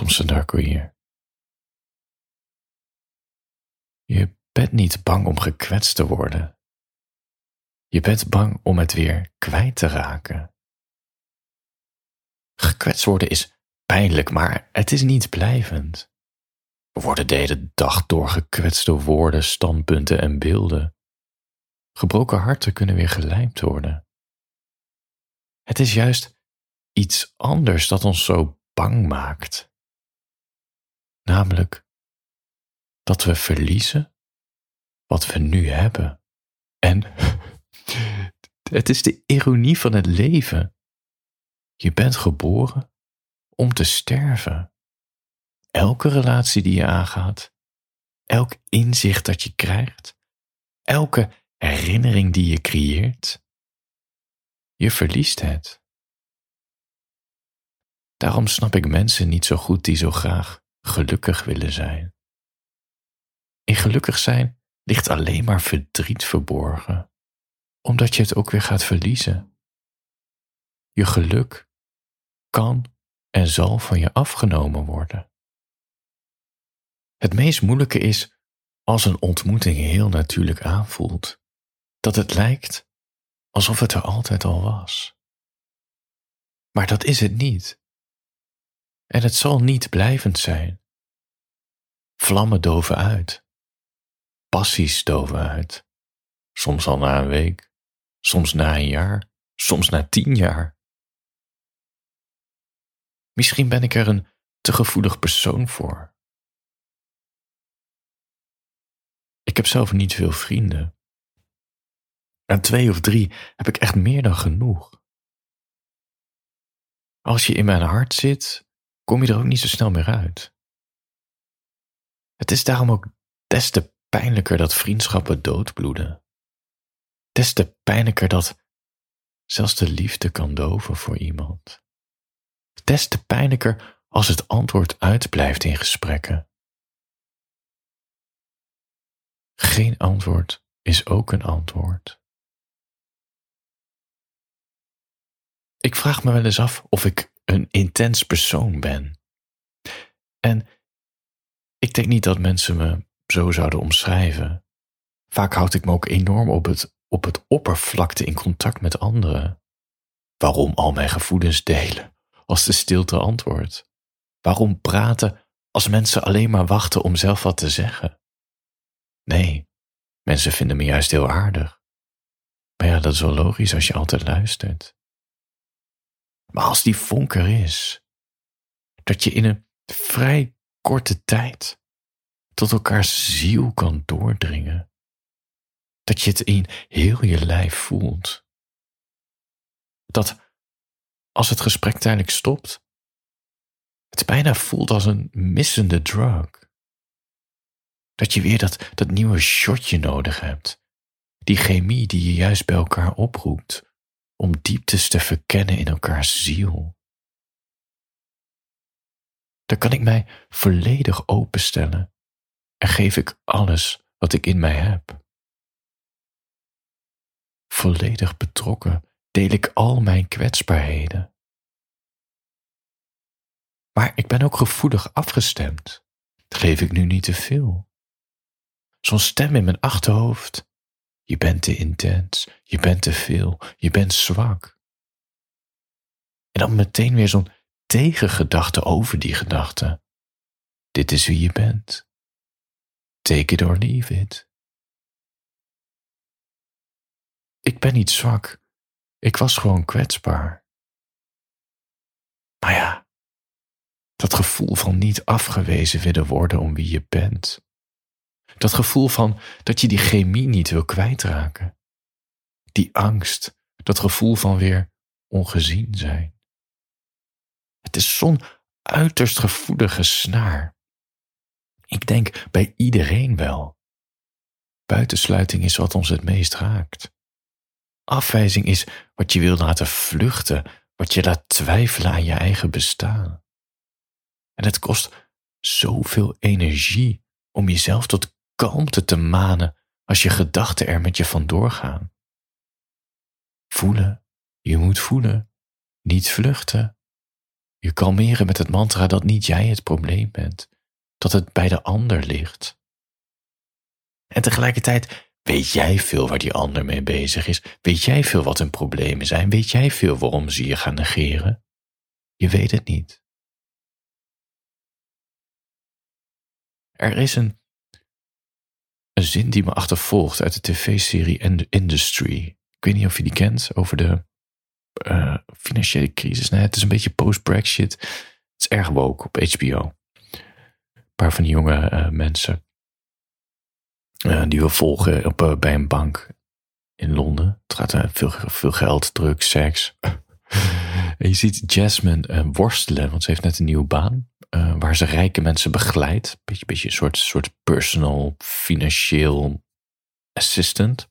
Thompson Darko hier. Je bent niet bang om gekwetst te worden. Je bent bang om het weer kwijt te raken. Gekwetst worden is pijnlijk, maar het is niet blijvend. We worden de hele dag door gekwetste woorden, standpunten en beelden. Gebroken harten kunnen weer gelijmd worden. Het is juist iets anders dat ons zo bang maakt. Namelijk dat we verliezen wat we nu hebben. En het is de ironie van het leven. Je bent geboren om te sterven. Elke relatie die je aangaat, elk inzicht dat je krijgt, elke herinnering die je creëert, je verliest het. Daarom snap ik mensen niet zo goed die zo graag gelukkig willen zijn. In gelukkig zijn ligt alleen maar verdriet verborgen, omdat je het ook weer gaat verliezen. Je geluk kan en zal van je afgenomen worden. Het meest moeilijke is als een ontmoeting heel natuurlijk aanvoelt, dat het lijkt alsof het er altijd al was. Maar dat is het niet. En het zal niet blijvend zijn. Vlammen doven uit. Passies doven uit. Soms al na een week, soms na een jaar, soms na 10 jaar. Misschien ben ik er een te gevoelig persoon voor. Ik heb zelf niet veel vrienden. Aan 2 of 3 heb ik echt meer dan genoeg. Als je in mijn hart zit, kom je er ook niet zo snel meer uit. Het is daarom ook des te pijnlijker dat vriendschappen doodbloeden. Des te pijnlijker dat zelfs de liefde kan doven voor iemand. Des te pijnlijker als het antwoord uitblijft in gesprekken. Geen antwoord is ook een antwoord. Ik vraag me wel eens af of ik een intens persoon ben. En ik denk niet dat mensen me zo zouden omschrijven. Vaak houd ik me ook enorm op het oppervlakte in contact met anderen. Waarom al mijn gevoelens delen als de stilte antwoordt? Waarom praten als mensen alleen maar wachten om zelf wat te zeggen? Nee, mensen vinden me juist heel aardig. Maar ja, dat is wel logisch als je altijd luistert. Maar als die vonk er is, dat je in een vrij korte tijd tot elkaars ziel kan doordringen, dat je het in heel je lijf voelt, dat als het gesprek tijdelijk stopt, het bijna voelt als een missende drug. Dat je weer dat nieuwe shotje nodig hebt, die chemie die je juist bij elkaar oproept, om dieptes te verkennen in elkaars ziel. Dan kan ik mij volledig openstellen en geef ik alles wat ik in mij heb. Volledig betrokken deel ik al mijn kwetsbaarheden. Maar ik ben ook gevoelig afgestemd. Dat geef ik nu niet te veel. Zo'n stem in mijn achterhoofd. Je bent te intens, je bent te veel, je bent zwak. En dan meteen weer zo'n tegengedachte over die gedachte. Dit is wie je bent. Take it or leave it. Ik ben niet zwak. Ik was gewoon kwetsbaar. Maar ja, dat gevoel van niet afgewezen willen worden om wie je bent. Dat gevoel van dat je die chemie niet wil kwijtraken. Die angst, dat gevoel van weer ongezien zijn. Het is zo'n uiterst gevoelige snaar. Ik denk bij iedereen wel. Buitensluiting is wat ons het meest raakt. Afwijzing is wat je wil laten vluchten, wat je laat twijfelen aan je eigen bestaan. En het kost zoveel energie om jezelf tot kalmte te manen als je gedachten er met je vandoor gaan. Voelen, je moet voelen, niet vluchten. je kalmeren met het mantra dat niet jij het probleem bent, dat het bij de ander ligt. En tegelijkertijd weet jij veel waar die ander mee bezig is, weet jij veel wat hun problemen zijn, weet jij veel waarom ze je gaan negeren. Je weet het niet. Er is een zin die me achtervolgt uit de tv-serie The Industry. Ik weet niet of je die kent, over de financiële crisis. Nee, het is een beetje post-Brexit. Het is erg woke op HBO. Een paar van die jonge mensen die we volgen bij een bank in Londen. Het gaat veel geld, drugs, seks. En je ziet Jasmine worstelen, want ze heeft net een nieuwe baan. Waar ze rijke mensen begeleidt. Beetje een soort personal, financieel assistant.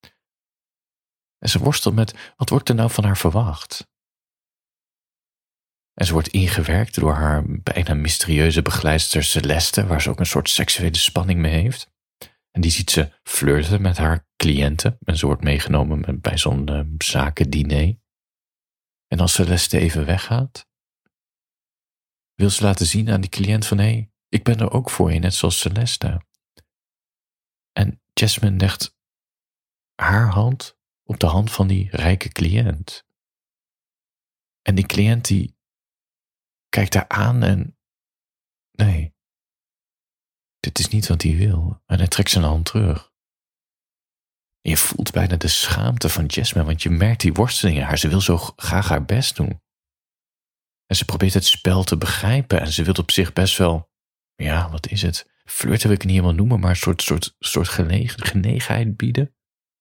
En ze worstelt met, wat wordt er nou van haar verwacht? En ze wordt ingewerkt door haar bijna mysterieuze begeleidster Celeste, waar ze ook een soort seksuele spanning mee heeft. En die ziet ze flirten met haar cliënten. En ze wordt meegenomen bij zo'n zakendiner. En als Celeste even weggaat, wil ze laten zien aan die cliënt van, hé, ik ben er ook voor je, net zoals Celeste. En Jasmine legt haar hand op de hand van die rijke cliënt. En die cliënt die kijkt haar aan en, nee, dit is niet wat hij wil. En hij trekt zijn hand terug. En je voelt bijna de schaamte van Jasmine, want je merkt die worsteling in haar. Ze wil zo graag haar best doen. En ze probeert het spel te begrijpen en ze wil op zich best wel, ja, wat is het? Flirten wil ik het niet helemaal noemen, maar een soort genegenheid bieden.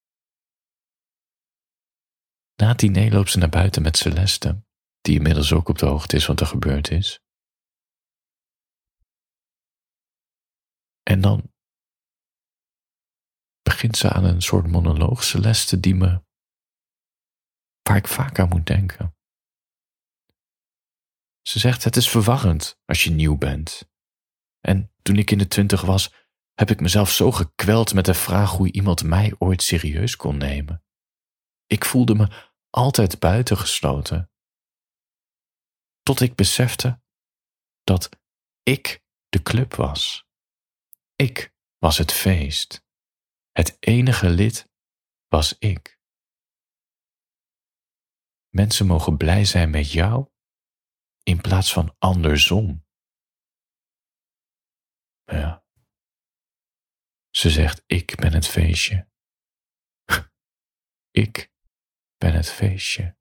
Na het diner loopt ze naar buiten met Celeste, die inmiddels ook op de hoogte is wat er gebeurd is. En dan begint ze aan een soort monoloog, Celeste, waar ik vaak aan moet denken. Ze zegt, het is verwarrend als je nieuw bent. En toen ik in de 20 was, heb ik mezelf zo gekweld met de vraag hoe iemand mij ooit serieus kon nemen. Ik voelde me altijd buitengesloten. Tot ik besefte dat ik de club was. Ik was het feest. Het enige lid was ik. Mensen mogen blij zijn met jou in plaats van andersom. Ja. Ze zegt, ik ben het feestje. Ik ben het feestje.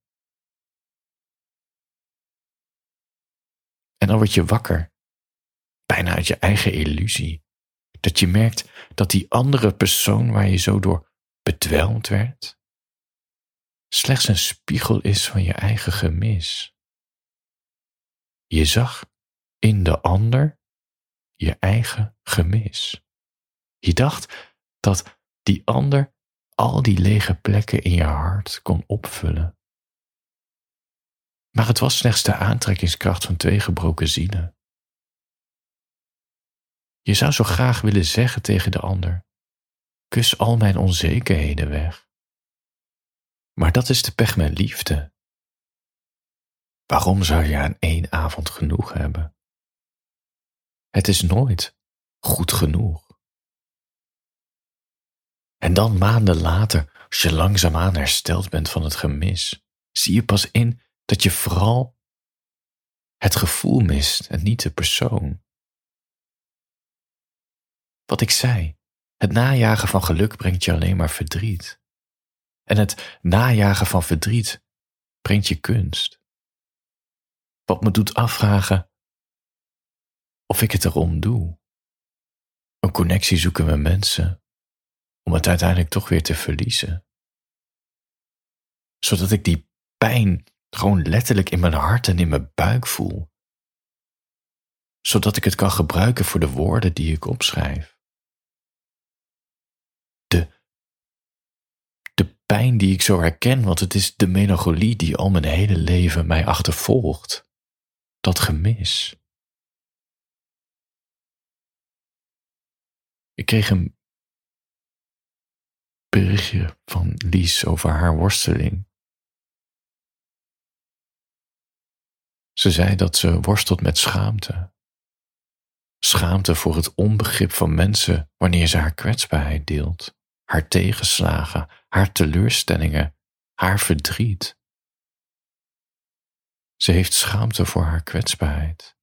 En dan word je wakker, bijna uit je eigen illusie. Dat je merkt dat die andere persoon waar je zo door bedwelmd werd, slechts een spiegel is van je eigen gemis. Je zag in de ander je eigen gemis. Je dacht dat die ander al die lege plekken in je hart kon opvullen. Maar het was slechts de aantrekkingskracht van twee gebroken zielen. Je zou zo graag willen zeggen tegen de ander, kus al mijn onzekerheden weg. Maar dat is de pech met liefde. Waarom zou je aan één avond genoeg hebben? Het is nooit goed genoeg. En dan maanden later, als je langzaamaan hersteld bent van het gemis, zie je pas in dat je vooral het gevoel mist en niet de persoon. Wat ik zei, het najagen van geluk brengt je alleen maar verdriet. En het najagen van verdriet brengt je kunst. Wat me doet afvragen of ik het erom doe. Een connectie zoeken met mensen, om het uiteindelijk toch weer te verliezen. Zodat ik die pijn gewoon letterlijk in mijn hart en in mijn buik voel. Zodat ik het kan gebruiken voor de woorden die ik opschrijf. De pijn die ik zo herken, want het is de melancholie die al mijn hele leven mij achtervolgt. Dat gemis. Ik kreeg een berichtje van Lies over haar worsteling. Ze zei dat ze worstelt met schaamte. Schaamte voor het onbegrip van mensen wanneer ze haar kwetsbaarheid deelt, haar tegenslagen, haar teleurstellingen, haar verdriet. Ze heeft schaamte voor haar kwetsbaarheid.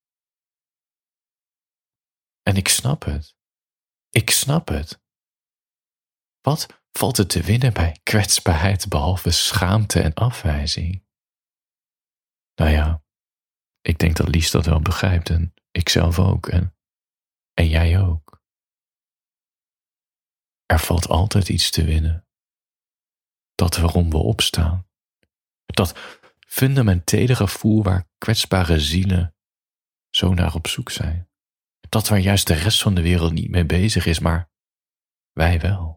En ik snap het. Ik snap het. Wat valt er te winnen bij kwetsbaarheid behalve schaamte en afwijzing? Nou ja, ik denk dat Lies dat wel begrijpt en ik zelf ook en jij ook. Er valt altijd iets te winnen. Dat waarom we opstaan. Dat fundamentele gevoel waar kwetsbare zielen zo naar op zoek zijn. Dat waar juist de rest van de wereld niet mee bezig is, maar wij wel.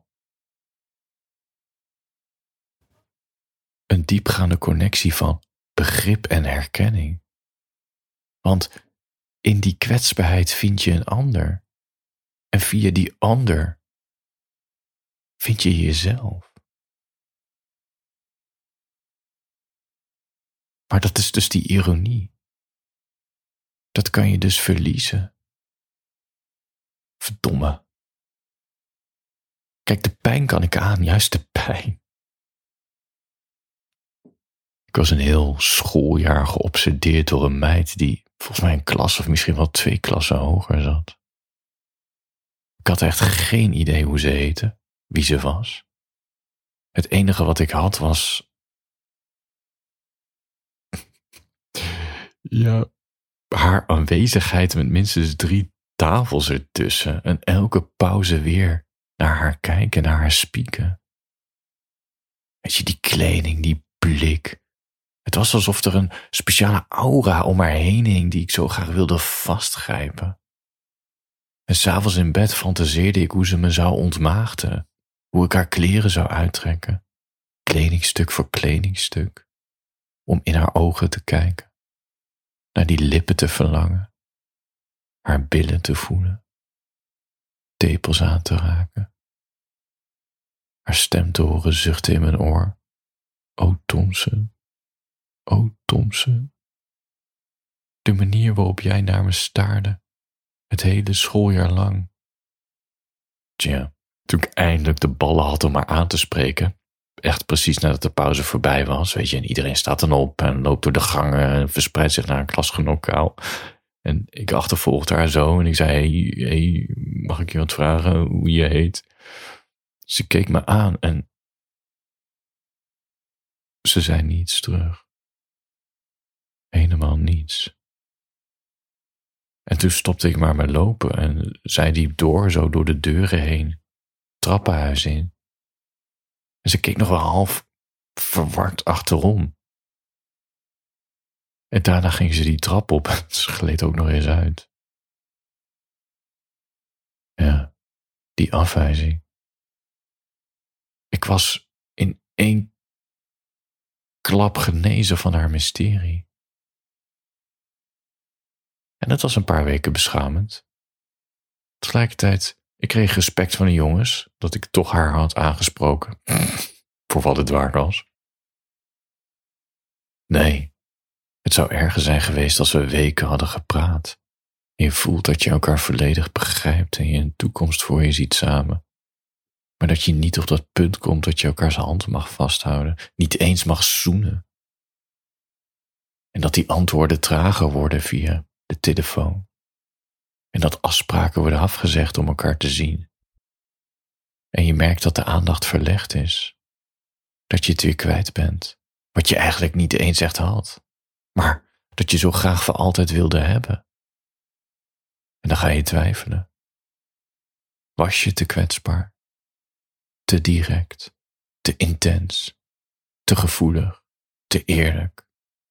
Een diepgaande connectie van begrip en herkenning. Want in die kwetsbaarheid vind je een ander. En via die ander vind je jezelf. Maar dat is dus die ironie. Dat kan je dus verliezen. Verdomme. Kijk, de pijn kan ik aan, juist de pijn. Ik was een heel schooljaar geobsedeerd door een meid die volgens mij een klas of misschien wel 2 klassen hoger zat. Ik had echt geen idee hoe ze heette, wie ze was. Het enige wat ik had was... ja, haar aanwezigheid met minstens 3 tafels ertussen en elke pauze weer naar haar kijken, naar haar spieken. Weet je, die kleding, die blik. Het was alsof er een speciale aura om haar heen hing die ik zo graag wilde vastgrijpen. En 's avonds in bed fantaseerde ik hoe ze me zou ontmaagden, hoe ik haar kleren zou uittrekken, kledingstuk voor kledingstuk, om in haar ogen te kijken, naar die lippen te verlangen, haar billen te voelen, tepels aan te raken, haar stem te horen zuchten in mijn oor. O Thompson, o Thompson. De manier waarop jij naar me staarde, het hele schooljaar lang. Tja, toen ik eindelijk de ballen had om haar aan te spreken, echt precies nadat de pauze voorbij was, weet je, en iedereen staat dan op en loopt door de gangen en verspreidt zich naar een klasgenootkaal. En ik achtervolgde haar zo en ik zei, hey, mag ik je wat vragen hoe je heet? Ze keek me aan en ze zei niets terug. Helemaal niets. En toen stopte ik maar met lopen en zij liep door, zo door de deuren heen, trappenhuis in. En ze keek nog wel half verward achterom. En daarna ging ze die trap op en ze gleed ook nog eens uit. Ja, die afwijzing. Ik was in 1 klap genezen van haar mysterie. En dat was een paar weken beschamend. Tegelijkertijd, ik kreeg respect van de jongens dat ik toch haar had aangesproken. Voor wat het waard was. Nee, het zou erger zijn geweest als we weken hadden gepraat. En je voelt dat je elkaar volledig begrijpt en je een toekomst voor je ziet samen. Maar dat je niet op dat punt komt dat je elkaars hand mag vasthouden, niet eens mag zoenen. En dat die antwoorden trager worden via de telefoon. En dat afspraken worden afgezegd om elkaar te zien. En je merkt dat de aandacht verlegd is. Dat je het weer kwijt bent. Wat je eigenlijk niet eens echt had. Maar dat je zo graag voor altijd wilde hebben. En dan ga je twijfelen. Was je te kwetsbaar? Te direct? Te intens? Te gevoelig? Te eerlijk?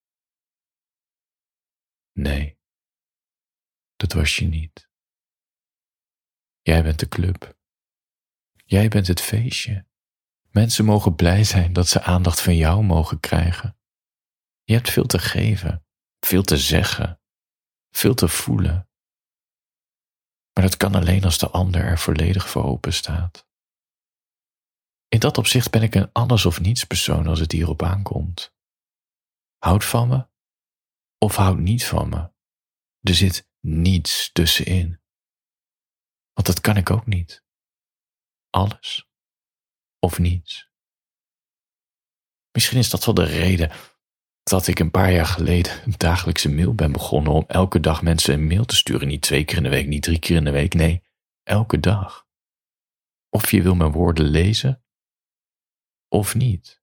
Nee. Dat was je niet. Jij bent de club. Jij bent het feestje. Mensen mogen blij zijn dat ze aandacht van jou mogen krijgen. Je hebt veel te geven, veel te zeggen, veel te voelen. Maar dat kan alleen als de ander er volledig voor open staat. In dat opzicht ben ik een alles of niets persoon als het hierop aankomt. Houd van me? of houdt niet van me. Er zit niets tussenin. Want dat kan ik ook niet. Alles of niets. Misschien is dat wel de reden dat ik een paar jaar geleden een dagelijkse mail ben begonnen om elke dag mensen een mail te sturen. Niet 2 keer in de week, niet 3 keer in de week, nee, elke dag. Of je wil mijn woorden lezen, of niet.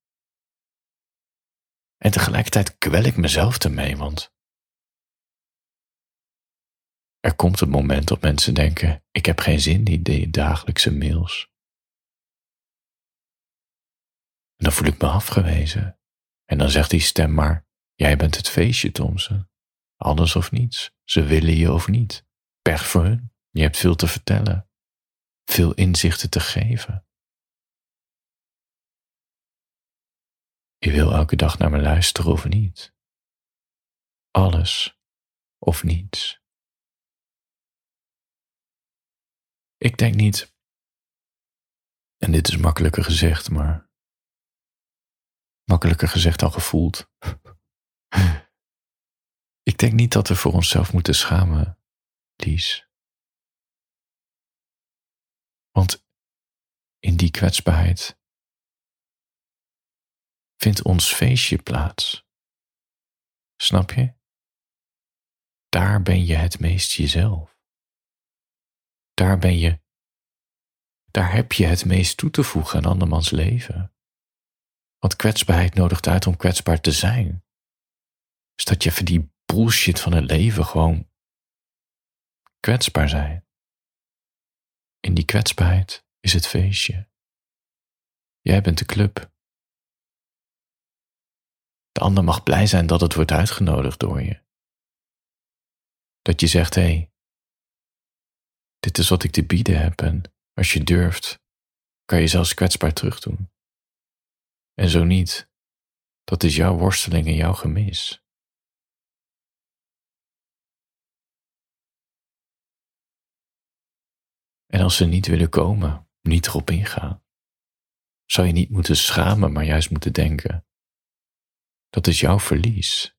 En tegelijkertijd kwel ik mezelf ermee, want er komt het moment dat mensen denken, ik heb geen zin in die dagelijkse mails. En dan voel ik me afgewezen. En dan zegt die stem maar, jij bent het feestje, Thomson. Alles of niets. Ze willen je of niet. Pech voor hun. Je hebt veel te vertellen. Veel inzichten te geven. Je wil elke dag naar me luisteren of niet. Alles of niets. Ik denk niet, en dit is makkelijker gezegd, maar makkelijker gezegd dan gevoeld. Ik denk niet dat we voor onszelf moeten schamen, Lies. Want in die kwetsbaarheid vindt ons feestje plaats. Snap je? Daar ben je het meest jezelf. Daar heb je het meest toe te voegen aan andermans leven. Want kwetsbaarheid nodigt uit om kwetsbaar te zijn. Dus dat je even die bullshit van het leven gewoon kwetsbaar zijn. In die kwetsbaarheid is het feestje. Jij bent de club. De ander mag blij zijn dat het wordt uitgenodigd door je. Dat je zegt, hé, dit is wat ik te bieden heb en als je durft, kan je zelfs kwetsbaar terugdoen. En zo niet, dat is jouw worsteling en jouw gemis. En als ze niet willen komen, niet erop ingaan, zou je niet moeten schamen, maar juist moeten denken, dat is jouw verlies.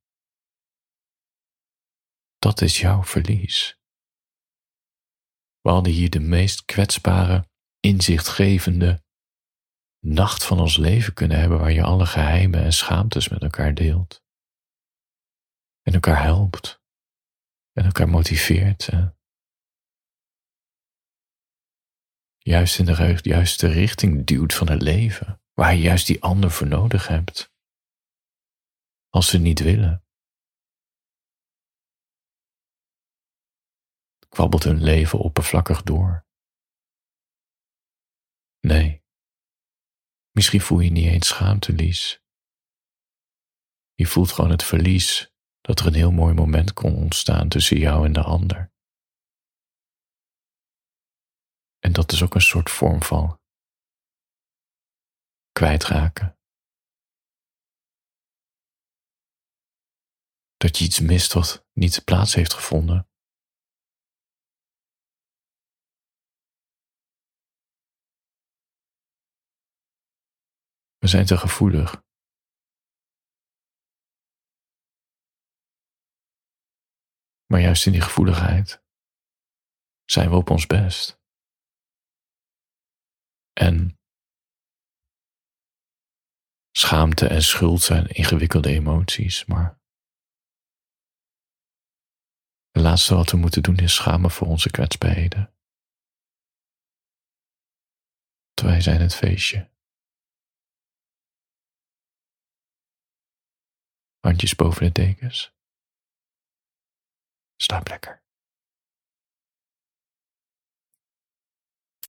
Dat is jouw verlies. We hadden hier de meest kwetsbare, inzichtgevende nacht van ons leven kunnen hebben, waar je alle geheimen en schaamtes met elkaar deelt. En elkaar helpt. En elkaar motiveert. En juist in de juiste richting duwt van het leven. Waar je juist die ander voor nodig hebt. Als ze niet willen. Kwabbelt hun leven oppervlakkig door. Nee. Misschien voel je niet eens schaamte, Lies. Je voelt gewoon het verlies dat er een heel mooi moment kon ontstaan tussen jou en de ander. En dat is ook een soort vorm van kwijtraken. Dat je iets mist wat niet plaats heeft gevonden. We zijn te gevoelig. Maar juist in die gevoeligheid zijn we op ons best. En schaamte en schuld zijn ingewikkelde emoties, maar het laatste wat we moeten doen is schamen voor onze kwetsbaarheden. Want wij zijn het feestje. Handjes boven de dekens. Slaap lekker.